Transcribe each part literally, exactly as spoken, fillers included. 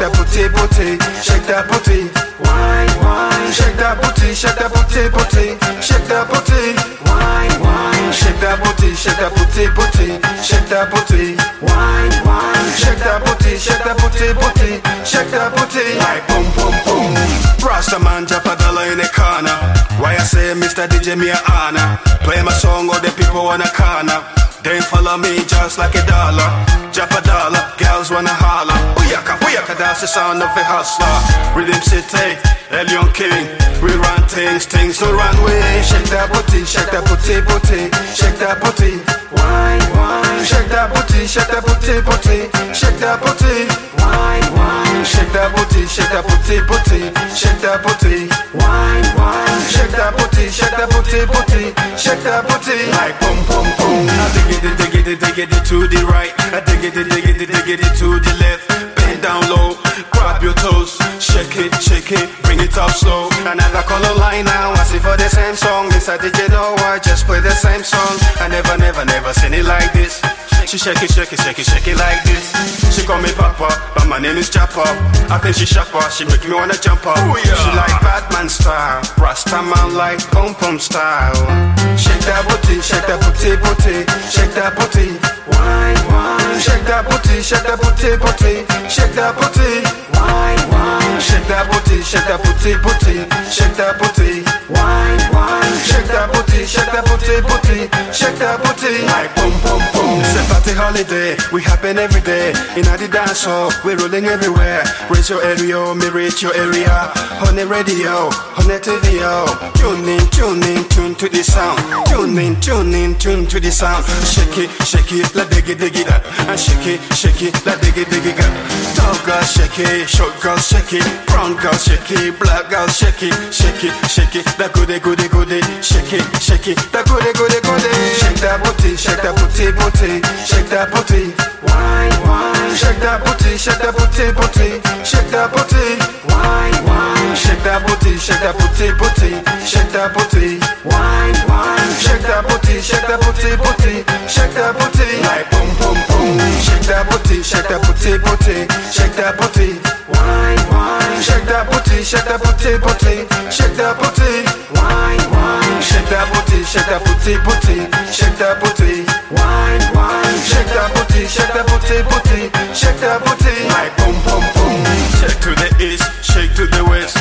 that booty, booty, shake that booty. Wine, wine, shake that booty, shake that booty, booty, shake that booty. Wine, wine, shake that booty, shake that booty, booty, shake that booty. Wine, wine, shake that booty, shake that booty, booty, shake that booty. Like boom, boom, boom. Rasta man, drop a dollar in the corner. Why I say Mister D J me a honor? Play my song, all the people wanna corner. They follow me just like a dollar. Drop a dollar, girls wanna holler. Booyaka, booyaka, that's the sound of a hustler. Rhythm City, Elion King. We run things, things to run with. Shake that booty, shake that booty, booty, shake that booty. Wine, wine, shake that booty, shake that booty, booty, shake that booty. Wine, wine, shake that booty, shake that booty, booty, shake that booty. Wine, wine, shake that booty, shake that booty, booty, shake that booty. Like boom, boom, boom. I dig it, dig it, dig it to the right. I dig it, dig it, dig it to the left. Bend down low, grab your toes, shake it, shake it, bring it up slow. Another color line now, I see for the same song. Mister D J know I just play the same song. I never, never, never seen it like this. She shake it, shake it, shake it, shake it like this. She call me Papa, but my name is Chopper. I think she sharper, she make me wanna jump up. Ooh, yeah. She like Batman style, Rasta man like pom pom style. Shake that booty, shake that booty, booty, shake that booty. Wine, wine, shake that booty, shake that booty, booty, shake that booty. Wine, wine, shake that booty, shake that booty, booty, shake that booty. Wine, wine, shake that booty, shake that booty, booty, shake that booty. Like boom, boom, boom. It's a party holiday, we happen every day. In the dance hall, we're rolling everywhere. Raise your area, me reach your area. On the radio, on the T V, oh. Tune in, tune in, tune to the sound. Tune in, tune in, tune to the sound. Shake it, shake it, la diggy diggy da. And shake it, shake it, la diggy diggy ga. Tall girl shake it, short girl shake it, brown girl shake it, black girl shake it, shake it, shake it, da goody goody goody. Shake it, shake it, da goody goody goody. Shake that booty, shake that booty, booty, shake that booty. Wine, wine, shake that booty, shake that booty, booty, shake that booty. Wine, wine, shake that booty, shake that booty, booty, shake that booty. Wine, wine, shake that booty, shake that booty, booty, shake that booty. Like boom, boom, boom. Shake that booty, shake that booty, booty, shake that booty. Wine, wine, shake that booty, shake that booty, booty, shake that booty. Wine, wine, shake that booty, shake that booty, booty, shake that booty. Wine, wine, shake that booty, shake that booty, booty, shake that booty. Like boom, boom, boom. Shake to the east, shake to the west.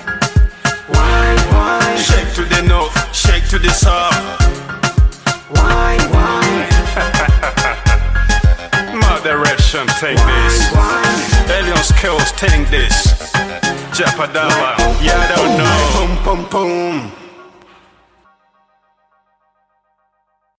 Wine, wine, shake to the north, shake to the south. Wine, wine. Moderation, take this. Alien skills, take this. Japadala, yeah, I don't know. Boom, boom, boom.